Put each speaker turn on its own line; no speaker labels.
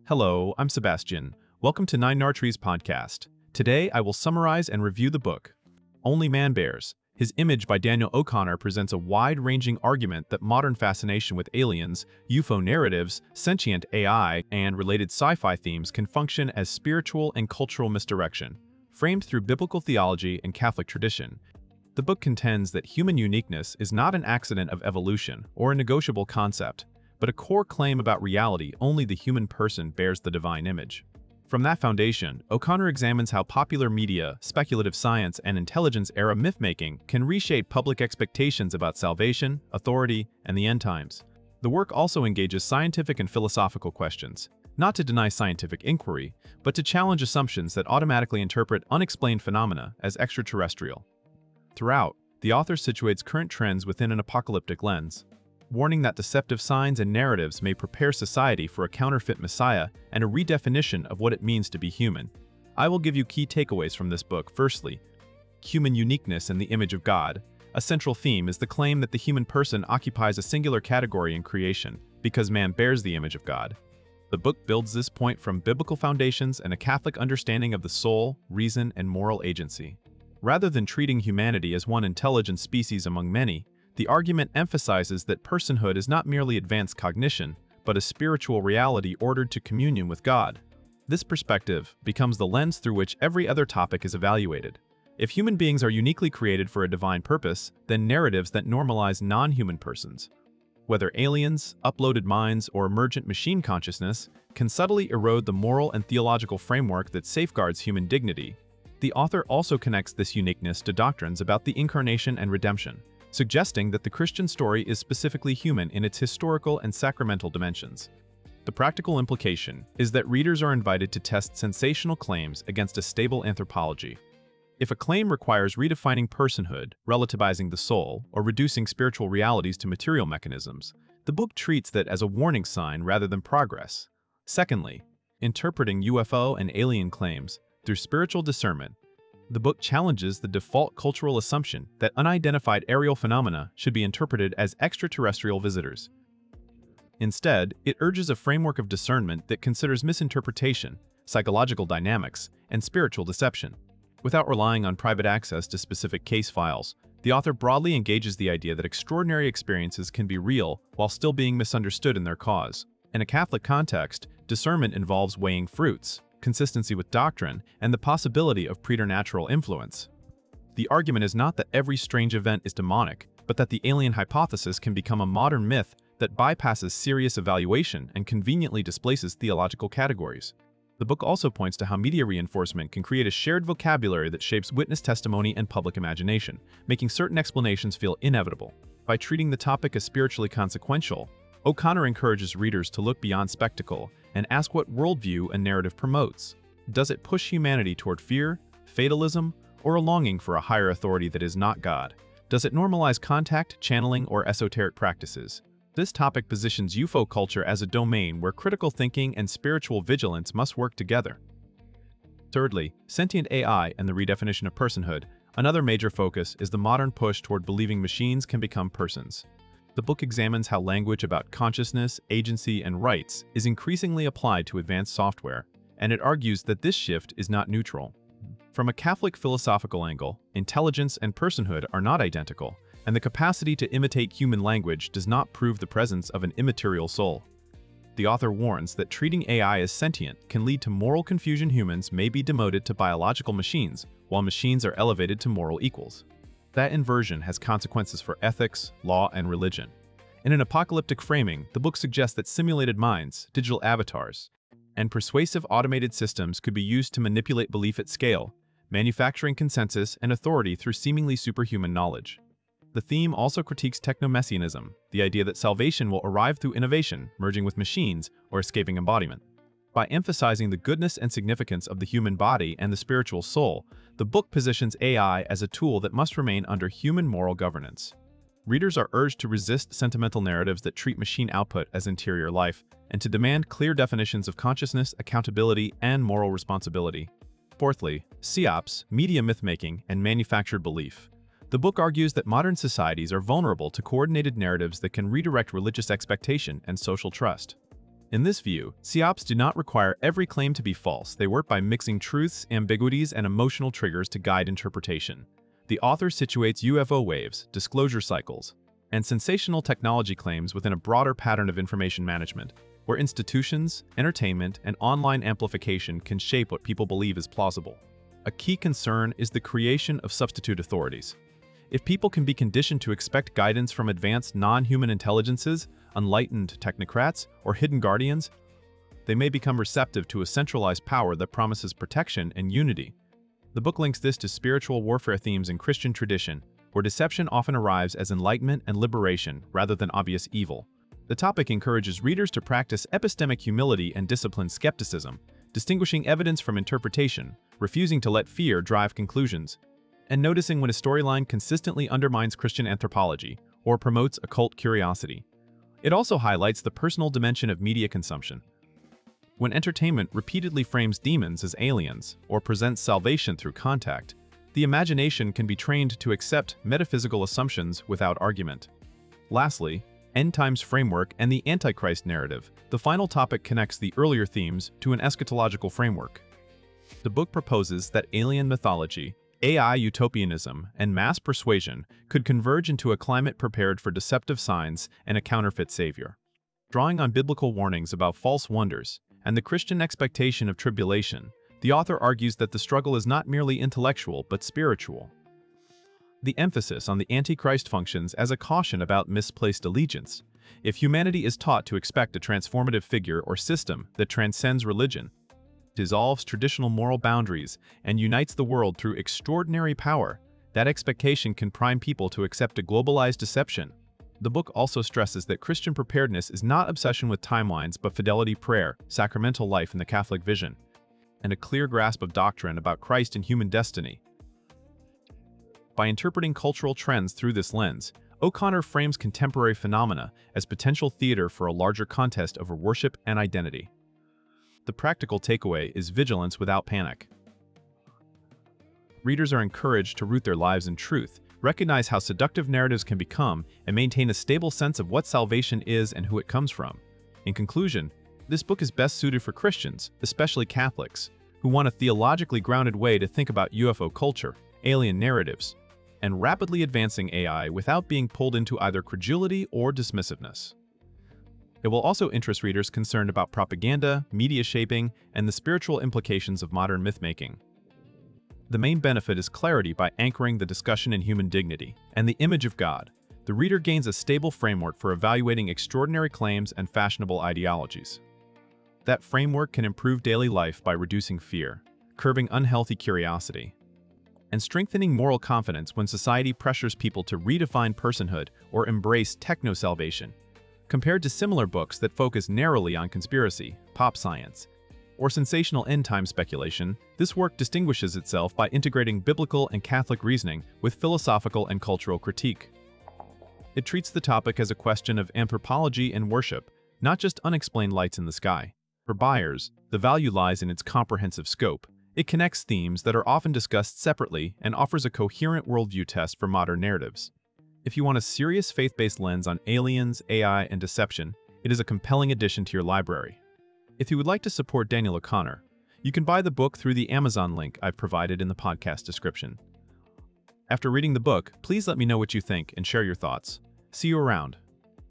Hello, I'm Sebastian. Welcome to Nine Nartrees podcast. Today, I will summarize and review the book, Only Man Bears. His Image by Daniel O'Connor presents a wide-ranging argument that modern fascination with aliens, UFO narratives, sentient AI, and related sci-fi themes can function as spiritual and cultural misdirection. Framed through biblical theology and Catholic tradition, the book contends that human uniqueness is not an accident of evolution or a negotiable concept, but a core claim about reality. Only the human person bears the divine image. From that foundation, O'Connor examines how popular media, speculative science, and intelligence-era myth-making can reshape public expectations about salvation, authority, and the end times. The work also engages scientific and philosophical questions, not to deny scientific inquiry, but to challenge assumptions that automatically interpret unexplained phenomena as extraterrestrial. Throughout, the author situates current trends within an apocalyptic lens, warning that deceptive signs and narratives may prepare society for a counterfeit messiah and a redefinition of what it means to be human. I will give you key takeaways from this book. Firstly, human uniqueness and the image of God. A central theme is the claim that the human person occupies a singular category in creation because man bears the image of God. The book builds this point from biblical foundations and a Catholic understanding of the soul, reason, and moral agency. Rather than treating humanity as one intelligent species among many, the argument emphasizes that personhood is not merely advanced cognition, but a spiritual reality ordered to communion with God. This perspective becomes the lens through which every other topic is evaluated. If human beings are uniquely created for a divine purpose, then narratives that normalize non-human persons, whether aliens, uploaded minds, or emergent machine consciousness, can subtly erode the moral and theological framework that safeguards human dignity. The author also connects this uniqueness to doctrines about the incarnation and redemption, suggesting that the Christian story is specifically human in its historical and sacramental dimensions. The practical implication is that readers are invited to test sensational claims against a stable anthropology. If a claim requires redefining personhood, relativizing the soul, or reducing spiritual realities to material mechanisms, the book treats that as a warning sign rather than progress. Secondly, interpreting UFO and alien claims through spiritual discernment. The book challenges the default cultural assumption that unidentified aerial phenomena should be interpreted as extraterrestrial visitors. Instead, it urges a framework of discernment that considers misinterpretation, psychological dynamics, and spiritual deception. Without relying on private access to specific case files, the author broadly engages the idea that extraordinary experiences can be real while still being misunderstood in their cause. In a Catholic context, discernment involves weighing fruits, consistency with doctrine, and the possibility of preternatural influence. The argument is not that every strange event is demonic, but that the alien hypothesis can become a modern myth that bypasses serious evaluation and conveniently displaces theological categories. The book also points to how media reinforcement can create a shared vocabulary that shapes witness testimony and public imagination, making certain explanations feel inevitable. By treating the topic as spiritually consequential, O'Connor encourages readers to look beyond spectacle and ask what worldview a narrative promotes. Does it push humanity toward fear, fatalism, or a longing for a higher authority that is not God? Does it normalize contact, channeling, or esoteric practices? This topic positions UFO culture as a domain where critical thinking and spiritual vigilance must work together. Thirdly, sentient AI and the redefinition of personhood. Another major focus is the modern push toward believing machines can become persons. The book examines how language about consciousness, agency, and rights is increasingly applied to advanced software, and it argues that this shift is not neutral. From a Catholic philosophical angle, intelligence and personhood are not identical, and the capacity to imitate human language does not prove the presence of an immaterial soul. The author warns that treating AI as sentient can lead to moral confusion. Humans may be demoted to biological machines, while machines are elevated to moral equals. That inversion has consequences for ethics, law, and religion. In an apocalyptic framing, the book suggests that simulated minds, digital avatars, and persuasive automated systems could be used to manipulate belief at scale, manufacturing consensus and authority through seemingly superhuman knowledge. The theme also critiques technomessianism, the idea that salvation will arrive through innovation, merging with machines, or escaping embodiment. By emphasizing the goodness and significance of the human body and the spiritual soul, the book positions AI as a tool that must remain under human moral governance. Readers are urged to resist sentimental narratives that treat machine output as interior life, and to demand clear definitions of consciousness, accountability, and moral responsibility. Fourthly, psyops, media myth-making, and manufactured belief. The book argues that modern societies are vulnerable to coordinated narratives that can redirect religious expectation and social trust. In this view, psyops do not require every claim to be false. They work by mixing truths, ambiguities, and emotional triggers to guide interpretation. The author situates UFO waves, disclosure cycles, and sensational technology claims within a broader pattern of information management, where institutions, entertainment, and online amplification can shape what people believe is plausible. A key concern is the creation of substitute authorities. If people can be conditioned to expect guidance from advanced non-human intelligences, enlightened technocrats, or hidden guardians, they may become receptive to a centralized power that promises protection and unity. The book links this to spiritual warfare themes in Christian tradition, where deception often arrives as enlightenment and liberation rather than obvious evil. The topic encourages readers to practice epistemic humility and disciplined skepticism, distinguishing evidence from interpretation, refusing to let fear drive conclusions, and noticing when a storyline consistently undermines Christian anthropology or promotes occult curiosity. It also highlights the personal dimension of media consumption. When entertainment repeatedly frames demons as aliens or presents salvation through contact, the imagination can be trained to accept metaphysical assumptions without argument. Lastly, End Times Framework and the Antichrist Narrative. The final topic connects the earlier themes to an eschatological framework. The book proposes that alien mythology, AI utopianism, and mass persuasion could converge into a climate prepared for deceptive signs and a counterfeit savior. Drawing on biblical warnings about false wonders and the Christian expectation of tribulation, the author argues that the struggle is not merely intellectual but spiritual. The emphasis on the Antichrist functions as a caution about misplaced allegiance. If humanity is taught to expect a transformative figure or system that transcends religion, dissolves traditional moral boundaries, and unites the world through extraordinary power, that expectation can prime people to accept a globalized deception. The book also stresses that Christian preparedness is not obsession with timelines but fidelity, prayer, sacramental life, and the Catholic vision, and a clear grasp of doctrine about Christ and human destiny. By interpreting cultural trends through this lens, O'Connor frames contemporary phenomena as potential theater for a larger contest over worship and identity. The practical takeaway is vigilance without panic. Readers are encouraged to root their lives in truth, recognize how seductive narratives can become, and maintain a stable sense of what salvation is and who it comes from. In conclusion, this book is best suited for Christians, especially Catholics, who want a theologically grounded way to think about UFO culture, alien narratives, and rapidly advancing AI without being pulled into either credulity or dismissiveness. It will also interest readers concerned about propaganda, media shaping, and the spiritual implications of modern myth-making. The main benefit is clarity by anchoring the discussion in human dignity and the image of God. The reader gains a stable framework for evaluating extraordinary claims and fashionable ideologies. That framework can improve daily life by reducing fear, curbing unhealthy curiosity, and strengthening moral confidence when society pressures people to redefine personhood or embrace techno-salvation. Compared to similar books that focus narrowly on conspiracy, pop science, or sensational end-time speculation, this work distinguishes itself by integrating biblical and Catholic reasoning with philosophical and cultural critique. It treats the topic as a question of anthropology and worship, not just unexplained lights in the sky. For buyers, the value lies in its comprehensive scope. It connects themes that are often discussed separately and offers a coherent worldview test for modern narratives. If you want a serious faith-based lens on aliens, AI, and deception, it is a compelling addition to your library. If you would like to support Daniel O'Connor, you can buy the book through the Amazon link I've provided in the podcast description. After reading the book, please let me know what you think and share your thoughts. See you around.